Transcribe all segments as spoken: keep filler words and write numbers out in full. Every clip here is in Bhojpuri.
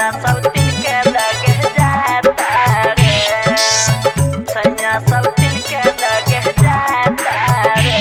सैया सौतीन के लगे जाता रे, सैया सौतीन के लगे जाता रे,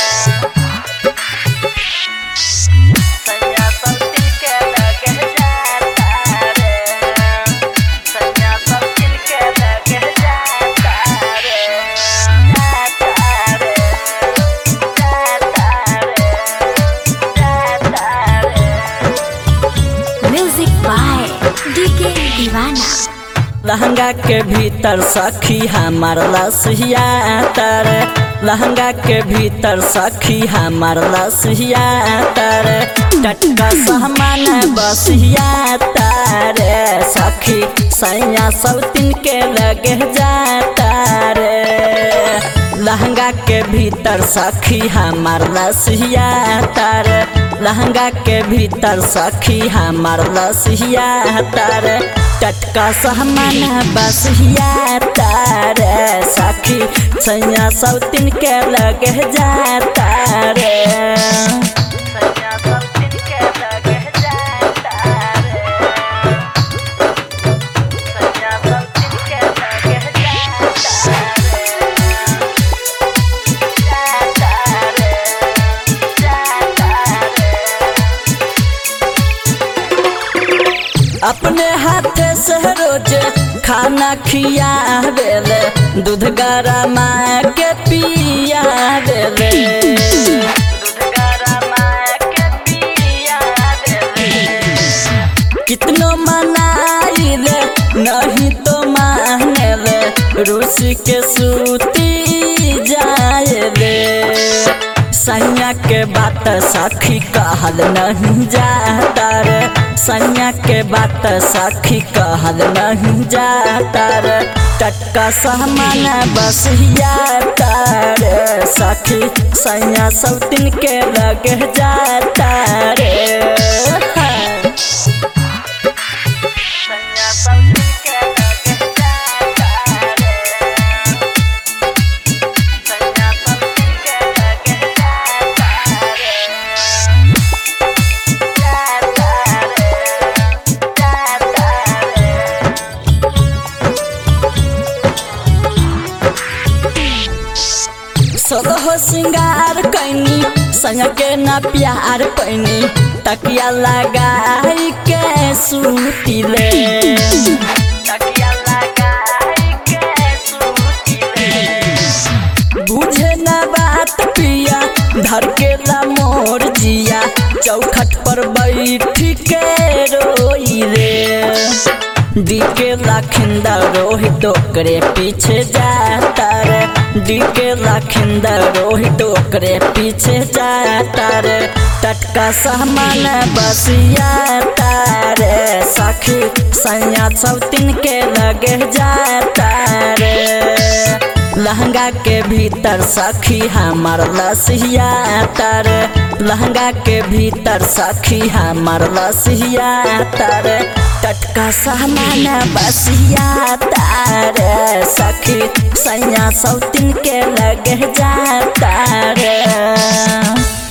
सैया सौतीन के लगे जाता रे, सैया सौतीन के लगे जाता रे, जाता रे, जाता रे, जाता रे। म्यूजिक बाय डीके दीवाना। लहंगा के भीतर सखी हमार लसिया तर, लहंगा के भीतर सखी हमार लसिया तर, टटका सामान बसिया तर सखी सैया सौतीन के लगे जाता रे। लहंगा के भीतर सखी हमार लसिया तर, लहंगा के भीतर सखी हमार लसिया तर, टटका सामान बसिया तर सखी सैया सौतीन के लगे जाता रे, सैया सौतीन के लगे जाता रे, सैया सौतीन के लगे जाता रे, जाता रे, जाता रे। अपने हाथ से रोज खाना खिया देले, दूध गरमा के पिया देले, दूध गरमा के पिया देले। कितनो मनाइले नहीं तो मानेले, रूसी के सूती जाएले। सैया के बात सखी कहल नहीं जाता रे, सैया के बात सखी कहल नहीं जाता रे, टटका सामान बसिया तर सखी सैया सौतीन के लगे जाता रे, सैया सौतीन के लगे जाता रे, सैया सौतीन के लगे जाता रे, जाता रे, जाता रे। सोलह सिंगार कैनी संग के न प्यार कैनी, तकिया लगाई के सूतीले, तकिया लगाई के सूतीले। बुझे न बात पिया धर के ला मोर जिया, चौखट पर बैठी के रोई रे। डीके लाखिंदा रोहित ओकरे पीछे जाता रे, डीके लाखिंदा रोहित ओकरे पीछे जाता रे, टटका सामान बसिया तर सखी सैया सौतीन के लगे जाता रे। लहंगा के भीतर सखी हमार लसिया तर, लहंगा के भीतर सखी हमार लसिया तर, टटका सामान बसिया तर सखी सैया सौतीन के लगे जाता रे।